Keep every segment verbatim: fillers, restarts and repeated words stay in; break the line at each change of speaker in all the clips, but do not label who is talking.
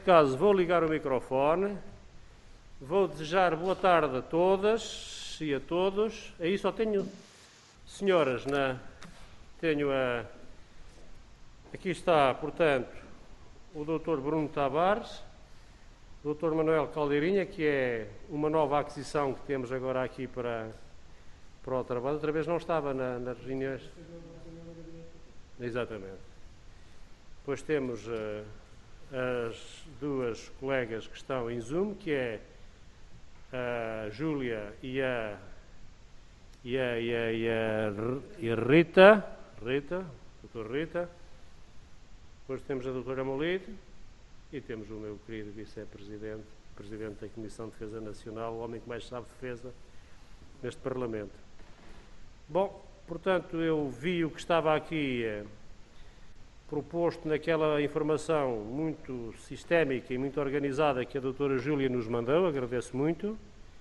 caso vou ligar o microfone, vou desejar boa tarde a todas e a todos. Aí só tenho senhoras, na... tenho a... Aqui está, portanto, o doutor Bruno Tavares, o doutor Manuel Caldeirinha, que é uma nova aquisição que temos agora aqui para, para o trabalho. Outra vez não estava na, nas reuniões. Exatamente. Depois temos uh, as duas colegas que estão em Zoom, que é a Júlia e a, e a, e a, e a, e a Rita, Rita, doutora Rita. Depois temos a doutora Molide e temos o meu querido vice-presidente, presidente da Comissão de Defesa Nacional, o homem que mais sabe de defesa neste Parlamento. Bom, portanto, eu vi o que estava aqui eh, proposto naquela informação muito sistémica e muito organizada que a doutora Júlia nos mandou, agradeço muito.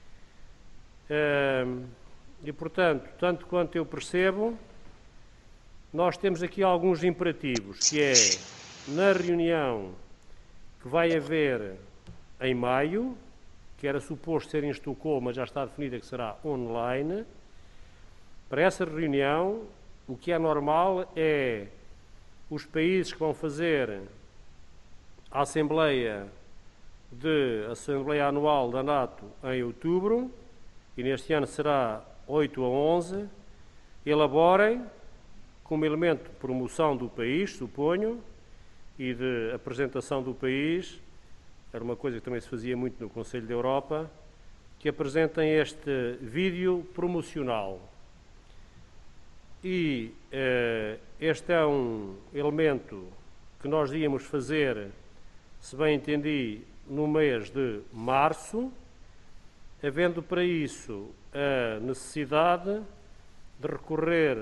Eh, e, portanto, tanto quanto eu percebo, nós temos aqui alguns imperativos, que é, na reunião que vai haver em maio, que era suposto ser em Estocolmo, mas já está definida que será online. Para essa reunião, o que é normal é os países que vão fazer a Assembleia, de, a Assembleia Anual da NATO em outubro, e neste ano será oito a onze, elaborem, como elemento de promoção do país, suponho, e de apresentação do país, era uma coisa que também se fazia muito no Conselho da Europa, que apresentem este vídeo promocional. E eh, este é um elemento que nós íamos fazer, se bem entendi, no mês de março, havendo para isso a necessidade de recorrer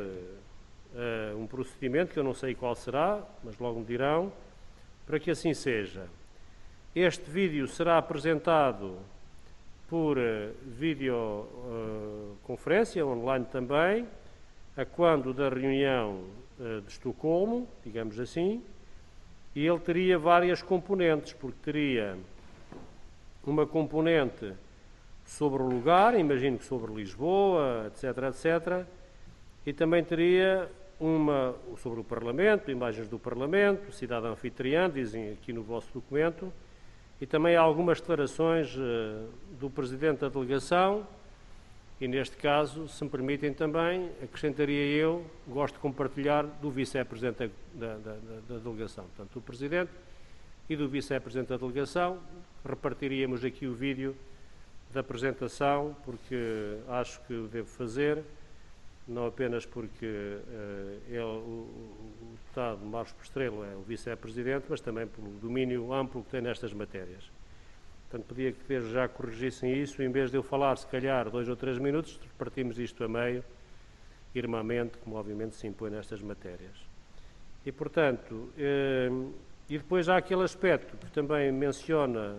a um procedimento, que eu não sei qual será, mas logo me dirão, para que assim seja. Este vídeo será apresentado por uh, videoconferência, uh, online também, a quando da reunião uh, de Estocolmo, digamos assim, e ele teria várias componentes, porque teria uma componente sobre o lugar, imagino que sobre Lisboa, etc, etcétera, e também teria uma sobre o Parlamento, imagens do Parlamento, cidade anfitriã, dizem aqui no vosso documento, e também há algumas declarações uh, do Presidente da Delegação, e neste caso, se me permitem também, acrescentaria eu, gosto de compartilhar, do Vice-Presidente da, da, da, da Delegação. Portanto, do Presidente e do Vice-Presidente da Delegação, repartiríamos aqui o vídeo da apresentação, porque acho que o devo fazer, não apenas porque uh, ele, o, o deputado Marcos Postrelo é o vice-presidente, mas também pelo domínio amplo que tem nestas matérias. Portanto, pedia que desde já corrigissem isso, em vez de eu falar, se calhar, dois ou três minutos, repartimos isto a meio, irmamente, como obviamente se impõe nestas matérias. E, portanto, uh, e depois há aquele aspecto que também menciona,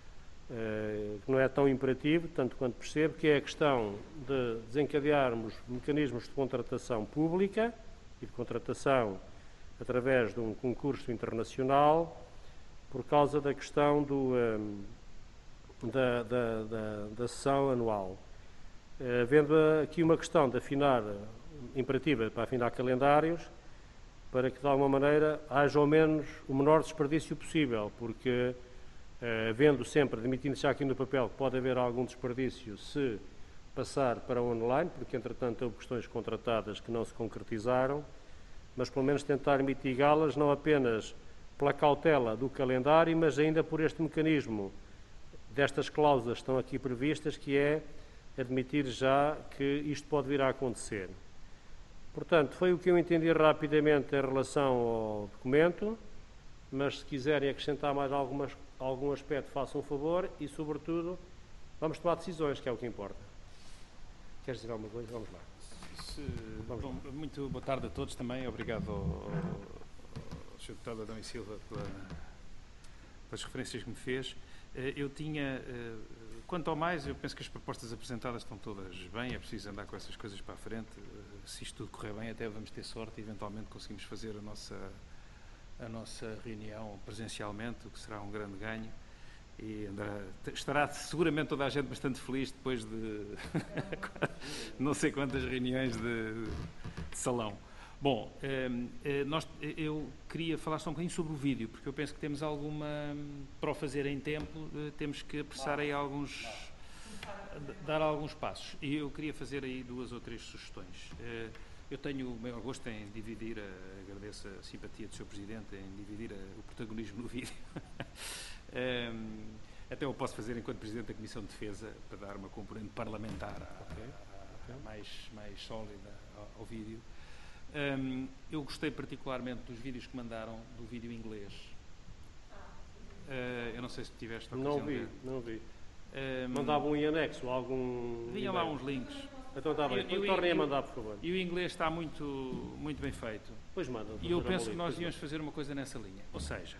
Uh, que não é tão imperativo, tanto quanto percebo, que é a questão de desencadearmos mecanismos de contratação pública e de contratação através de um concurso internacional, por causa da questão do, um, da, da, da, da sessão anual. Uh, havendo aqui uma questão de afinar, imperativa para afinar calendários, para que de alguma maneira haja ao menos o menor desperdício possível, porque Uh, havendo sempre, admitindo-se já aqui no papel, que pode haver algum desperdício se passar para o online, porque entretanto houve questões contratadas que não se concretizaram, mas pelo menos tentar mitigá-las, não apenas pela cautela do calendário, mas ainda por este mecanismo destas cláusulas que estão aqui previstas, que é admitir já que isto pode vir a acontecer. Portanto, foi o que eu entendi rapidamente em relação ao documento, mas se quiserem acrescentar mais algumas algum aspecto, façam um favor e, sobretudo, vamos tomar decisões, que é o que importa. Queres dizer alguma coisa? Vamos lá.
Se, vamos bom, lá. Muito boa tarde a todos também. Obrigado ao, ao senhor Deputado Adão e Silva pela, pelas referências que me fez. Eu tinha, quanto ao mais, eu penso que as propostas apresentadas estão todas bem, é preciso andar com essas coisas para a frente. Se isto tudo correr bem, até vamos ter sorte e eventualmente conseguimos fazer a nossa a nossa reunião presencialmente, o que será um grande ganho. E andará, estará seguramente toda a gente bastante feliz depois de não sei quantas reuniões de, de salão. Bom, nós, eu queria falar só um bocadinho sobre o vídeo, porque eu penso que temos alguma, para o fazer em tempo, temos que apressar aí alguns, dar alguns passos. E eu queria fazer aí duas ou três sugestões. Eu tenho o maior gosto em dividir, a, agradeço a simpatia do senhor Presidente, em dividir a, o protagonismo no vídeo. Um, até eu posso fazer enquanto Presidente da Comissão de Defesa, para dar uma componente parlamentar à, okay. à, à, mais, mais sólida ao, ao vídeo. Um, eu gostei particularmente dos vídeos que mandaram, do vídeo inglês. Uh, eu não sei se tiveste a ocasião
Não vi,
de...
não vi.
Um,
Mandavam em anexo algum...
Vinha lá uns links.
Então está bem, depois tornem a mandar, por favor.
E o inglês está muito, muito bem feito.
Pois manda.
E eu penso que nós devíamos fazer uma coisa nessa linha. Ou seja,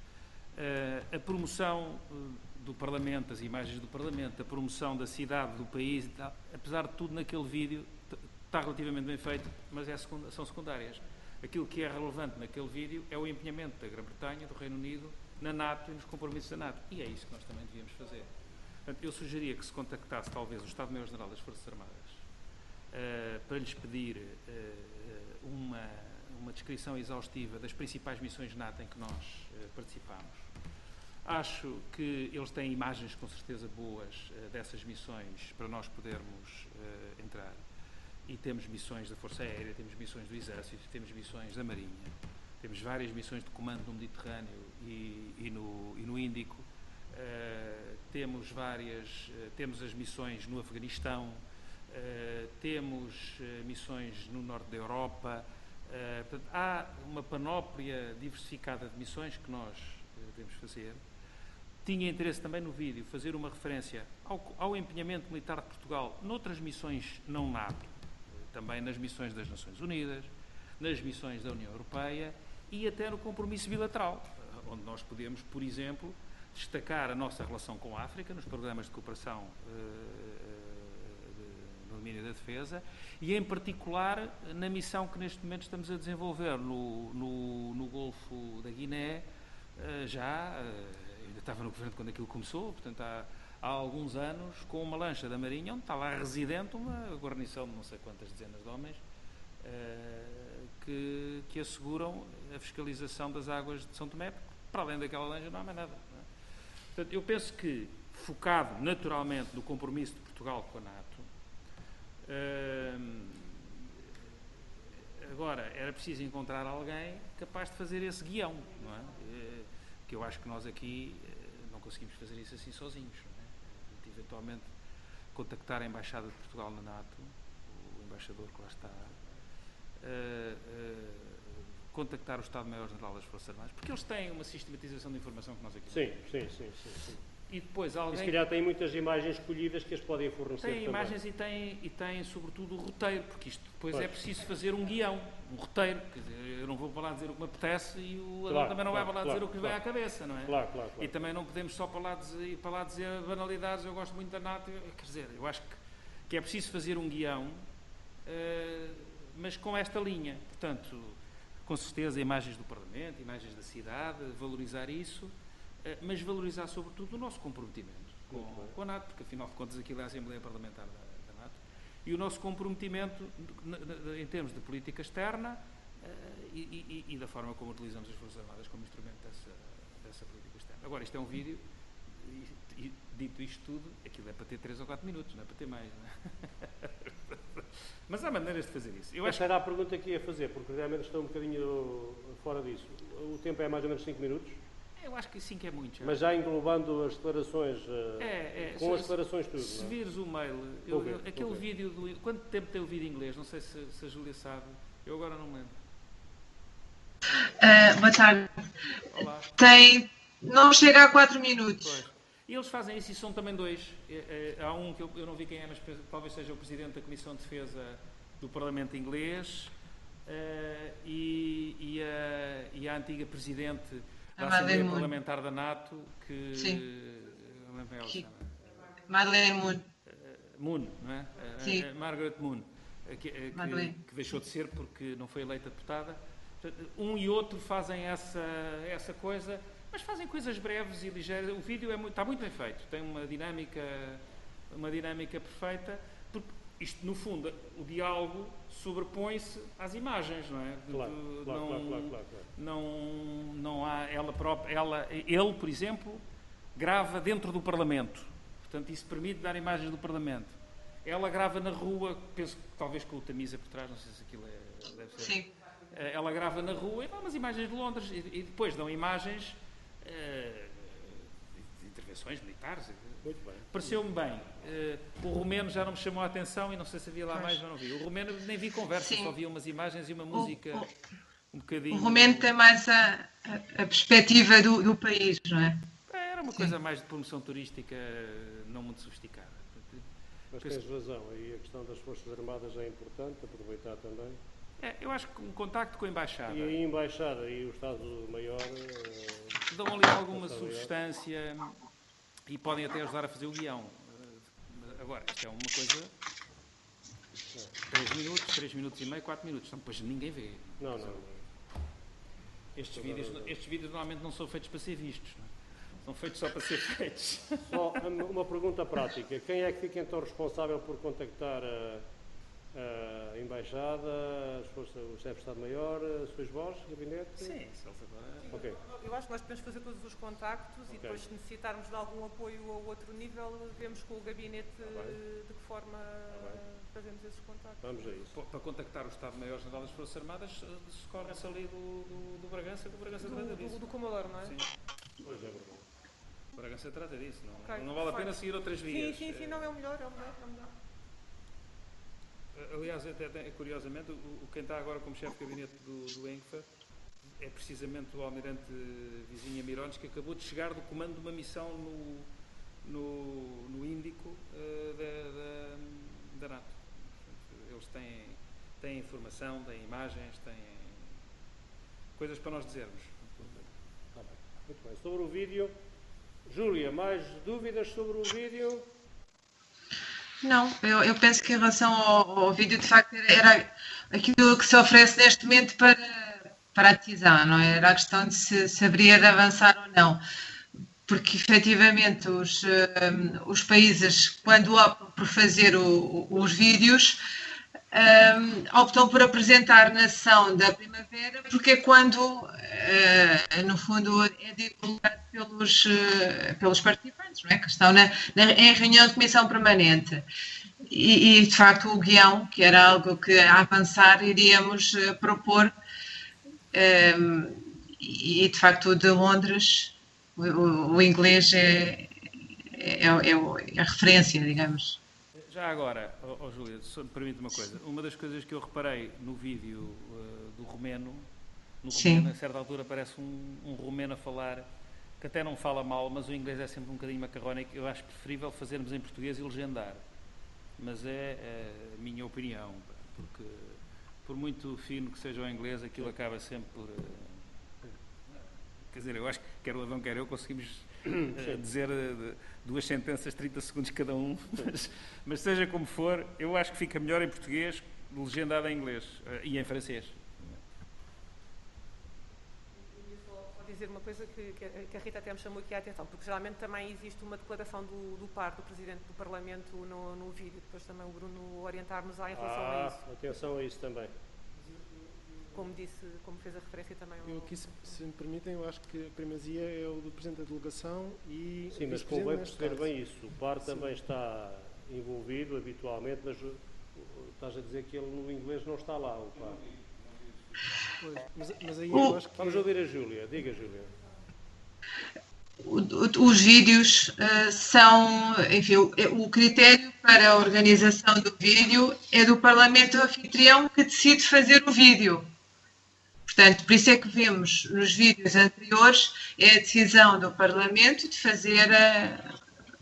uh, a promoção uh, do Parlamento, as imagens do Parlamento, a promoção da cidade, do país, e tal, apesar de tudo naquele vídeo, está relativamente bem feito, mas é secund- são secundárias. Aquilo que é relevante naquele vídeo é o empenhamento da Grã-Bretanha, do Reino Unido, na NATO e nos compromissos da NATO. E é isso que nós também devíamos fazer. Portanto, eu sugeria que se contactasse talvez o Estado-Maior-General das Forças Armadas uh, para lhes pedir uh, uma, uma descrição exaustiva das principais missões NATO em que nós uh, participamos. Acho que eles têm imagens com certeza boas uh, dessas missões para nós podermos uh, entrar. E temos missões da Força Aérea, temos missões do Exército, temos missões da Marinha, temos várias missões de comando no Mediterrâneo e, e, no, e no Índico. Uh, temos várias, uh, temos as missões no Afeganistão, uh, temos uh, missões no norte da Europa. Uh, portanto, há uma panóplia diversificada de missões que nós uh, devemos fazer. Tinha interesse também no vídeo fazer uma referência ao, ao empenhamento militar de Portugal noutras missões não NATO, uh, também nas missões das Nações Unidas, nas missões da União Europeia e até no compromisso bilateral, uh, onde nós podemos, por exemplo, destacar a nossa relação com a África nos programas de cooperação uh, de, no domínio da defesa e, em particular, na missão que neste momento estamos a desenvolver no, no, no Golfo da Guiné, uh, já, uh, ainda estava no governo quando aquilo começou, portanto há, há alguns anos, com uma lancha da Marinha, onde está lá residente uma guarnição de não sei quantas dezenas de homens, uh, que, que asseguram a fiscalização das águas de São Tomé, porque para além daquela lancha não há mais nada. Portanto, eu penso que, focado naturalmente no compromisso de Portugal com a NATO, hum, agora era preciso encontrar alguém capaz de fazer esse guião, não é? Que eu acho que nós aqui não conseguimos fazer isso assim sozinhos, não é? De, eventualmente contactar a Embaixada de Portugal na NATO, o embaixador que lá está, uh, uh, contactar o Estado-Maior-General das Forças Armadas, porque eles têm uma sistematização de informação que nós aqui
sim,
não
sim, sim, sim, sim.
E depois alguém...
E se calhar têm muitas imagens escolhidas que as podem fornecer
tem
também.
imagens e têm, e têm, sobretudo, o roteiro, porque isto depois
pois.
É preciso fazer um guião, um roteiro. Quer dizer, eu não vou para lá dizer o que me apetece e o Adão
claro,
também não
claro,
vai para lá
claro,
dizer o que lhe
claro.
vai à cabeça, não é?
Claro, claro, claro.
E também não podemos só para lá dizer, ir para lá dizer banalidades, eu gosto muito da NATO. Quer dizer, eu acho que, que é preciso fazer um guião, uh, mas com esta linha. Portanto, com certeza, imagens do Parlamento, imagens da cidade, valorizar isso, uh, mas valorizar, sobretudo, o nosso comprometimento com, com a NATO, porque, afinal de contas, aquilo é a Assembleia Parlamentar da, da NATO, e o nosso comprometimento em termos de política externa uh, e, e, e da forma como utilizamos as Forças Armadas como instrumento dessa, dessa política externa. Agora, isto é um vídeo, e, e dito isto tudo, aquilo é para ter três ou quatro minutos, não é para ter mais, não é? Mas há maneiras de fazer isso. Eu
Essa
acho
era a pergunta que ia fazer, porque realmente estou um bocadinho fora disso. O tempo é mais ou menos cinco minutos?
Eu acho que sim que é muito. Já.
Mas já englobando as declarações,
é, é,
com
se,
as declarações tudo,
Se
não é?
vires o mail, eu, eu, aquele vídeo, do, quanto tempo tem o vídeo em inglês? Não sei se, se a Júlia sabe, eu agora não me lembro.
Uh, boa tarde.
Olá.
Tem, não chega a quatro minutos.
Pois. E eles fazem isso e são também dois. É, é, há um que eu, eu não vi quem é, mas talvez seja o Presidente da Comissão de Defesa do Parlamento Inglês uh, e, e, a, e a antiga Presidente da Assembleia Parlamentar da NATO, que...
Sim.
Não lembro ela
que
chama.
Madeleine Moon.
Uh, Moon, não é? Uh,
Sim.
uh, Margaret Moon, uh, que, uh, que, que deixou de ser porque não foi eleita deputada Um e outro fazem essa, essa coisa, mas fazem coisas breves e ligeiras. O vídeo é muito, está muito bem feito, tem uma dinâmica, uma dinâmica perfeita, porque isto, no fundo, o diálogo sobrepõe-se às imagens, não é?
Claro,
De,
claro,
não,
claro, claro, claro, claro.
Não, não há ela própria, ela, ele, por exemplo, grava dentro do Parlamento, portanto, isso permite dar imagens do Parlamento. Ela grava na rua, penso que talvez com o Tamisa por trás, não sei se aquilo é, deve ser.
Sim.
Ela grava na rua e dá umas imagens de Londres e, e depois dão imagens uh, de intervenções militares.
Muito bem.
Pareceu-me bem. Uh, o romeno já não me chamou a atenção e não sei se havia lá pois. mais, mas não vi. O romeno nem vi conversa, Sim. só vi umas imagens e uma música
o,
um bocadinho...
O romeno tem mais a, a, a perspectiva do, do país, não é?
Era uma Sim. coisa mais de promoção turística, não muito sofisticada.
Mas tens razão, aí a questão das Forças Armadas é importante, aproveitar também.
É, eu acho que um contacto com a Embaixada.
E a Embaixada e o Estado-Maior... Uh,
dão ali alguma substância e podem até ajudar a fazer o guião. Uh, agora, isto é uma coisa... três minutos, três minutos e meio, quatro minutos. Então, depois ninguém vê.
Não, não. não.
Estes vídeos, estes vídeos normalmente não são feitos para ser vistos, não é? São feitos só para ser feitos.
Só uma pergunta prática. Quem é que fica então responsável por contactar a, a Embaixada, as forças, o chefe de Estado-Maior, sois vós, gabinete?
Sim, se eles agora...
Okay.
Eu acho que nós podemos fazer todos os contactos okay. e depois, se necessitarmos de algum apoio a outro nível, vemos com o gabinete de que forma fazemos esses contactos.
Vamos a isso.
Para contactar o Estado-Maior-Geral das Forças Armadas, socorre-se ali do, do, do Bragança, que o Bragança trata disso.
Do, do Comodoro, não é?
Sim.
Pois é verdade.
O Bragança trata disso, não,
okay.
não vale a pena seguir outras vias.
Sim, sim, sim, não é o melhor, é o melhor. É o melhor.
Aliás, até, até, curiosamente, o, o, quem está agora como chefe de gabinete do, do ENCFA é precisamente o almirante Vizinha Mirones, que acabou de chegar do comando de uma missão no, no, no Índico uh, da, da, da NATO. Portanto, eles têm, têm informação, têm imagens, têm coisas para nós dizermos.
Tá bem. Muito bem. Sobre o vídeo, Júlia, mais dúvidas sobre o vídeo?
Não, eu, eu penso que em relação ao, ao vídeo, de facto, era, era aquilo que se oferece neste momento para, para a decisão, não é? Era a questão de se, se haveria de avançar ou não. Porque, efetivamente, os, um, os países, quando optam por fazer o, os vídeos, um, optam por apresentar na sessão da primavera, porque é quando, uh, no fundo, é divulgado pelos, uh, pelos participantes, não é? Que estão na, na, em reunião de comissão permanente. E, e, de facto, o guião, que era algo que, a avançar, iríamos uh, propor, um, e, de facto, de Londres, o, o, o inglês é, é, é, é a referência, digamos.
Já agora, oh, oh, Júlia, só me permite uma coisa. Uma das coisas que eu reparei no vídeo uh, do romeno, no romeno, a certa altura aparece um, um romeno a falar, que até não fala mal, mas o inglês é sempre um bocadinho macarrónico. Eu acho preferível fazermos em português e legendar. Mas é, é a minha opinião, porque por muito fino que seja o inglês, aquilo acaba sempre por... Uh, quer dizer, eu acho que quer o Adão, quer eu, conseguimos... Uh, dizer uh, duas sentenças, trinta segundos cada um, mas, mas seja como for, eu acho que fica melhor em português, legendado em inglês uh, e em francês.
Eu queria só, só dizer uma coisa que, que a Rita até me chamou aqui a atenção, porque geralmente também existe uma declaração do, do par, do Presidente do Parlamento, no, no vídeo, depois também o Bruno orientar-nos lá em relação
ah,
a isso.
Atenção a isso também.
Como disse, como fez a referência também.
Eu aqui, se, se me permitem, eu acho que a primazia é o do Presidente da Delegação e...
Sim, mas convém perceber bem isso. O par também Sim. está envolvido habitualmente, mas estás a dizer que ele no inglês não está lá, o par.
Pois, mas, mas aí eu acho que...
Vamos ouvir a Júlia. Diga, Júlia.
Os vídeos uh, são, enfim, o, o critério para a organização do vídeo é do Parlamento anfitrião que decide fazer o vídeo. Portanto, por isso é que vemos nos vídeos anteriores é a decisão do Parlamento de fazer a,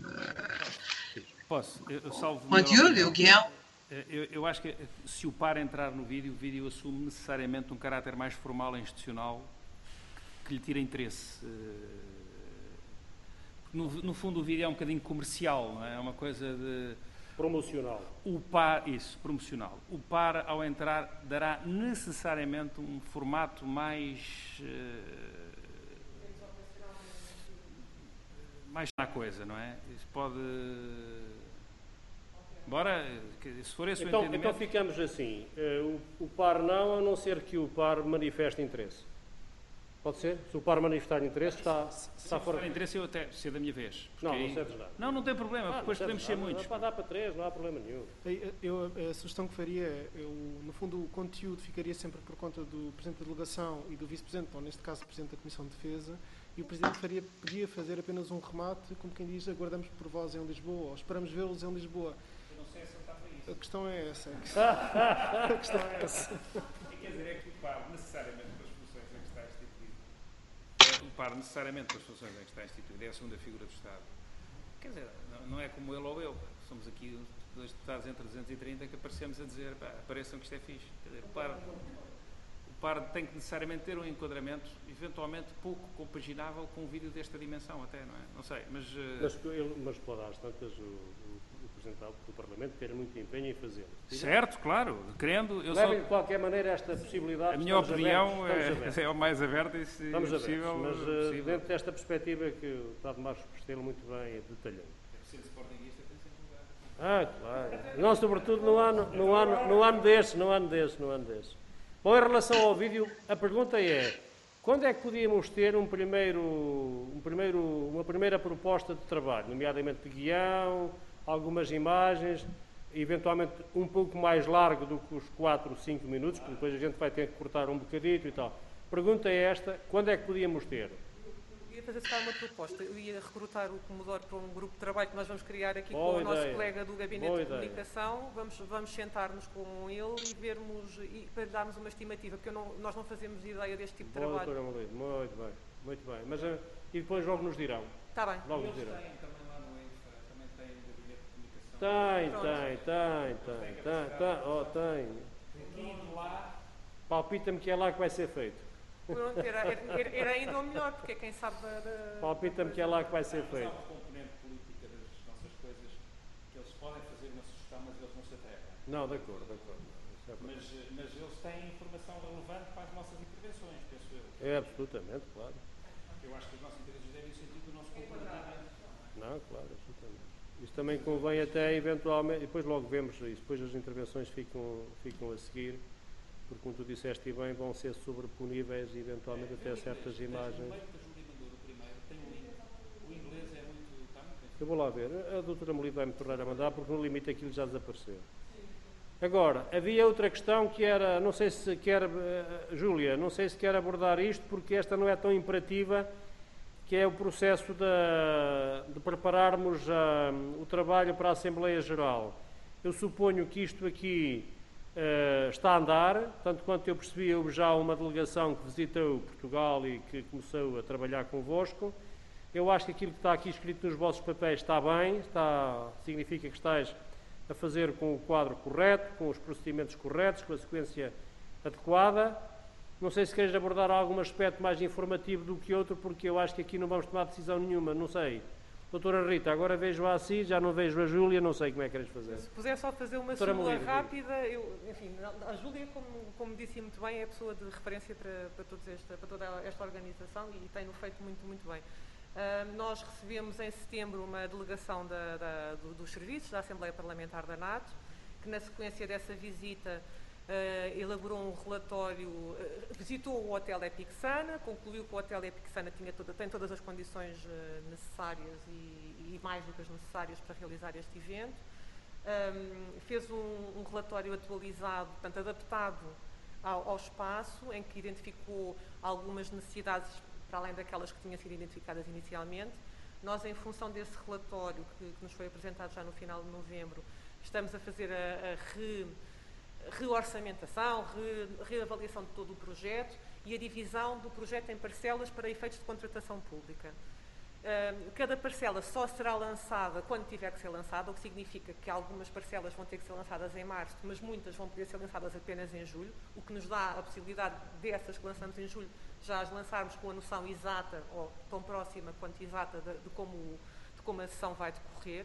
Posso? Eu, salvo
o conteúdo, o guião.
Eu, eu acho que se o par entrar no vídeo, o vídeo assume necessariamente um caráter mais formal e institucional que lhe tira interesse. No, no fundo, o vídeo é um bocadinho comercial, não é? É uma coisa de...
Promocional.
O par, isso, promocional. O par, ao entrar, dará necessariamente um formato mais... Uh, mais na coisa, não é? Isso pode... Embora, se for esse
então,
o entendimento...
Então ficamos assim, uh, o, o par não, a não ser que o par manifeste interesse. Pode ser? Se o par manifestar interesse, está,
se,
está
se
fora...
Se interesse, eu até ser da minha vez.
Não,
aí...
não serves nada.
Não, não tem problema,
ah,
depois podemos ser
nada.
muitos.
Para dar para três, não há problema nenhum.
Eu, a sugestão que faria é, eu, no fundo, o conteúdo ficaria sempre por conta do Presidente da Delegação e do Vice-Presidente, ou neste caso, o Presidente da Comissão de Defesa, e o Presidente faria, podia fazer apenas um remate, como quem diz, aguardamos por vós em Lisboa, ou esperamos vê-los em Lisboa.
Eu não sei se ele está para isso.
A questão é essa. A questão é essa.
Quer dizer, é que o par, necessariamente, para as funções em que está instituído, o par, necessariamente, para as funções em que está instituído, é a segunda figura do Estado. Quer dizer, não, não é como ele ou eu. Somos aqui dois deputados entre duzentos e trinta que aparecemos a dizer, pá, apareçam que isto é fixe. Quer dizer, o par... O par tem que necessariamente ter um enquadramento, eventualmente pouco compaginável com um vídeo desta dimensão até, não é? Não sei, mas... Uh...
Mas, mas pode às tantas o, o, o Presidente do Parlamento ter muito empenho em fazê-lo.
Certo, claro, querendo... Eu
Levem
só...
de qualquer maneira esta possibilidade.
A minha opinião
abertos,
é, é o mais aberta e se
estamos
possível...
Abertos, mas
possível.
dentro desta perspectiva que o deputado Marcos Castelo muito bem detalhou.
Ser sportinguista tem sempre lugar.
Ah, claro. Não, sobretudo no ano, no ano, no ano deste, no ano deste, no ano deste. Bom, em relação ao vídeo, a pergunta é, quando é que podíamos ter um primeiro, um primeiro, uma primeira proposta de trabalho, nomeadamente de guião, algumas imagens, eventualmente um pouco mais largo do que os quatro, cinco minutos, porque depois a gente vai ter que cortar um bocadito e tal. Pergunta é esta, quando é que podíamos ter?
Eu ia fazer se calhar uma proposta, eu ia recrutar o Comodoro para um grupo de trabalho que nós vamos criar aqui
Boa
com
ideia.
o nosso colega do Gabinete
Boa
de
ideia.
Comunicação, vamos, vamos sentar-nos com ele e vermos, e, para darmos uma estimativa, porque eu não, nós não fazemos ideia deste tipo de
Boa,
trabalho.
doutora Molido, muito bem, muito bem. Mas, uh, e depois logo nos dirão.
Está bem.
Logo
Eles
nos dirão.
têm também lá no Infra, também têm o Gabinete de Comunicação.
Tem, tem, tem, tem, tem, tem, oh, tem.
Aqui de lá...
Palpita-me que é lá que vai ser feito.
Pronto, era, era, era ainda o melhor, porque é quem sabe da... da...
Palpita-me que é lá que vai ser
Mas há
feito.
uma componente política das nossas coisas que eles podem fazer uma sugestão, mas eles não se atrevem.
Não, de acordo, de acordo. Isso é
Mas, mas eles têm informação relevante para as nossas intervenções, penso eu.
É, absolutamente, claro.
Eu acho que os nossos interesses devem sentir o nosso comportamento.
Não, claro, absolutamente. Isso também convém até eventualmente, e depois logo vemos isso, depois as intervenções ficam, ficam a seguir, porque como tu disseste bem, vão ser sobreponíveis e eventualmente até certas imagens.
O meio que a Júlia mandou do primeiro tem um link. O inglês é muito... Está muito...
Eu vou lá ver, a doutora Molido vai-me tornar a mandar, porque no limite aquilo já desapareceu. Agora, havia outra questão que era, não sei se quer, uh, Júlia, não sei se quer abordar isto, porque esta não é tão imperativa, que é o processo de, de prepararmos uh, o trabalho para a Assembleia Geral. Eu suponho que isto aqui uh, está a andar, tanto quanto eu percebi, houve já uma delegação que visitou Portugal e que começou a trabalhar convosco. Eu acho que aquilo que está aqui escrito nos vossos papéis está bem, está, significa que estáis a fazer com o quadro correto, com os procedimentos corretos, com a sequência adequada. Não sei se queres abordar algum aspecto mais informativo do que outro, porque eu acho que aqui não vamos tomar decisão nenhuma, não sei. Doutora Rita, agora vejo-a assim, já não vejo a Júlia, não sei como é que queres fazer.
Se puder só fazer uma
Doutora
súmula
Molido,
rápida, eu, enfim, a Júlia, como, como disse muito bem, é a pessoa de referência para, para, todos esta, para toda esta organização e tem-no feito muito, muito bem. Uh, nós recebemos em setembro uma delegação da, da, do, dos serviços da Assembleia Parlamentar da NATO, que na sequência dessa visita uh, elaborou um relatório, uh, visitou o Hotel Epic Sana, concluiu que o Hotel Epic Sana tinha toda, tem todas as condições uh, necessárias e, e mais do que as necessárias para realizar este evento. Um, fez um, um relatório atualizado, portanto, adaptado ao, ao espaço, em que identificou algumas necessidades para além daquelas que tinham sido identificadas inicialmente. Nós, em função desse relatório que, que nos foi apresentado já no final de novembro, estamos a fazer a, a re, reorçamentação, re, reavaliação de todo o projeto e a divisão do projeto em parcelas para efeitos de contratação pública. Uh, cada parcela só será lançada quando tiver que ser lançada, o que significa que algumas parcelas vão ter que ser lançadas em março, mas muitas vão poder ser lançadas apenas em julho, o que nos dá a possibilidade dessas que lançamos em julho já as lançarmos com a noção exata, ou tão próxima quanto exata, de, de, como, de como a sessão vai decorrer.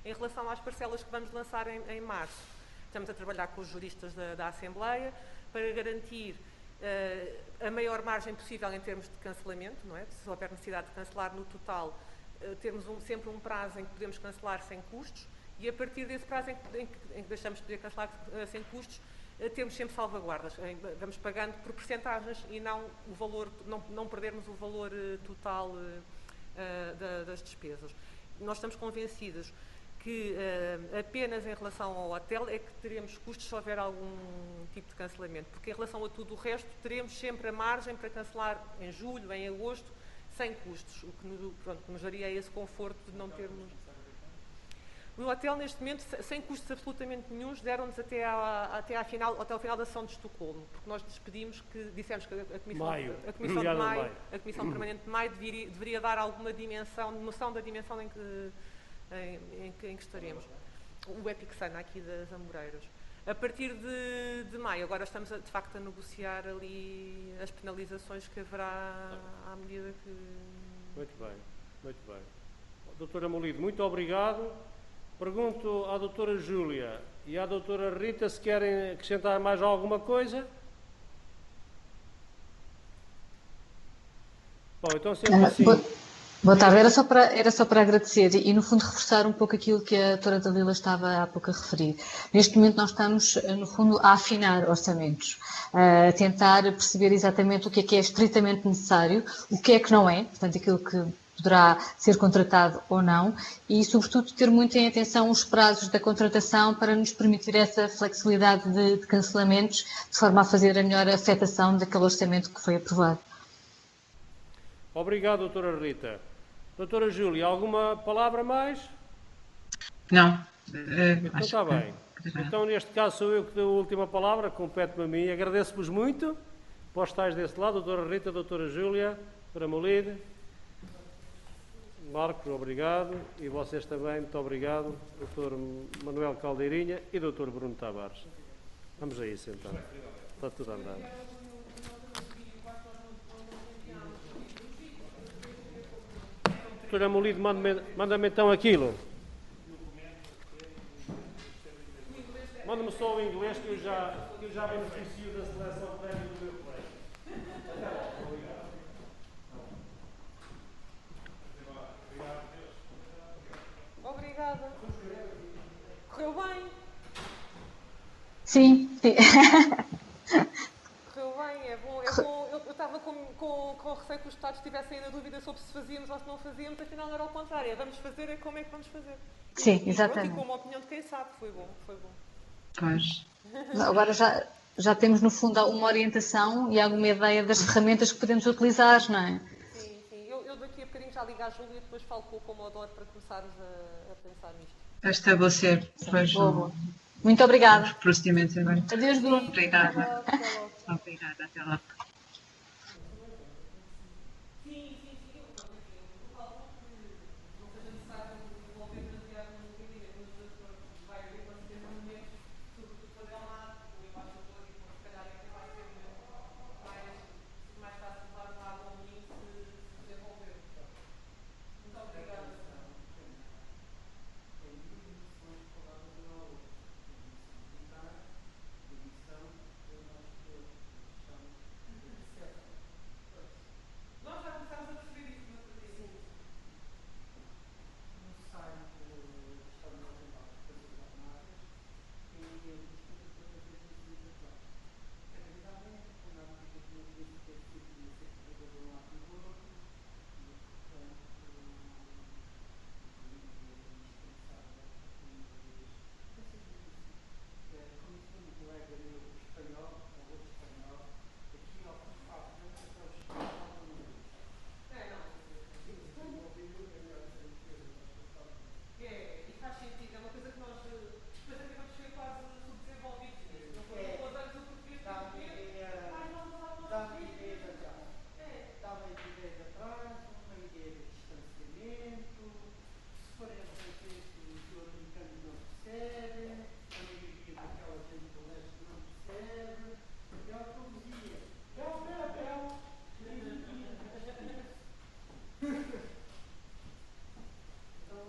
Em relação às parcelas que vamos lançar em, em março, estamos a trabalhar com os juristas da, da Assembleia para garantir uh, a maior margem possível em termos de cancelamento, não é? Se houver necessidade de cancelar no total, uh, temos um, sempre um prazo em que podemos cancelar sem custos e a partir desse prazo em que, em que, em que deixamos de poder cancelar uh, sem custos, uh, temos sempre salvaguardas. Uh, vamos pagando por percentagens e não, o valor, não, não perdermos o valor uh, total uh, uh, da, das despesas. Nós estamos convencidos que uh, apenas em relação ao hotel é que teremos custos se houver algum tipo de cancelamento, porque em relação a tudo o resto teremos sempre a margem para cancelar em julho, em agosto, sem custos, o que nos, pronto, nos daria esse conforto de não termos... No hotel, neste momento, sem custos absolutamente nenhuns, deram-nos até, à, até, à final, até ao final da sessão de Estocolmo, porque nós despedimos que, dissemos que a, a Comissão,
maio.
A comissão de Maio, a Comissão Permanente de Maio deveria, deveria dar alguma dimensão, noção da dimensão em que Em, em, que, em que estaremos. O Epic Sana aqui das Amoreiras. A partir de, de maio, agora estamos a, de facto a negociar ali as penalizações que haverá à medida que...
Muito bem, muito bem. Doutora Molido, muito obrigado. Pergunto à doutora Júlia e à doutora Rita se querem acrescentar mais alguma coisa. Bom, então sempre assim...
Boa tarde, era só, para, era só para agradecer e, no fundo, reforçar um pouco aquilo que a doutora Dalila estava há pouco a referir. Neste momento nós estamos, no fundo, a afinar orçamentos, a tentar perceber exatamente o que é que é estritamente necessário, o que é que não é, portanto, aquilo que poderá ser contratado ou não, e, sobretudo, ter muito em atenção os prazos da contratação para nos permitir essa flexibilidade de, de cancelamentos, de forma a fazer a melhor afetação daquele orçamento que foi aprovado.
Obrigado, doutora Rita. Doutora Júlia, alguma palavra mais?
Não.
Uh, então está bem. Então, neste caso, sou eu que dou a última palavra, compete-me a mim. Agradeço-vos muito. Para os estáis desse lado, doutora Rita, doutora Júlia, doutora Molide, Marcos, obrigado. E vocês também, muito obrigado. doutor Manuel Caldeirinha e doutor Bruno Tavares. Vamos a isso, então. Está tudo a andar. Doutora Molido, manda-me manda então aquilo. Manda-me só o inglês que eu já, que eu já beneficio da seleção prévia do meu colega.
Obrigada. Correu bem?
Sim, sim.
Correu bem, é bom. É bom. Eu, eu estava com, com, com receio que os Estados estivessem na dúvida sobre se fazíamos ou se não fazíamos, afinal não era ao contrário. É vamos fazer, é como é que vamos fazer.
Sim,
e,
exatamente.
E, pronto, e com uma opinião de quem sabe, foi bom, foi bom.
Pois.
Agora já, já temos, no fundo, uma orientação e alguma ideia das ferramentas que podemos utilizar, não é?
Sim, sim. Eu, eu daqui a bocadinho já ligo à Júlia e depois falo com o Comodoro para começarmos a, a pensar nisto.
A estabelecer depois
Boa,
um,
boa. Muito obrigada.
os procedimentos agora.
Adeus, Bruno.
Obrigada.
Até logo.
Obrigada. Até logo.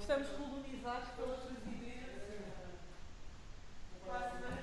Estamos colonizados pela presidência. Para a semana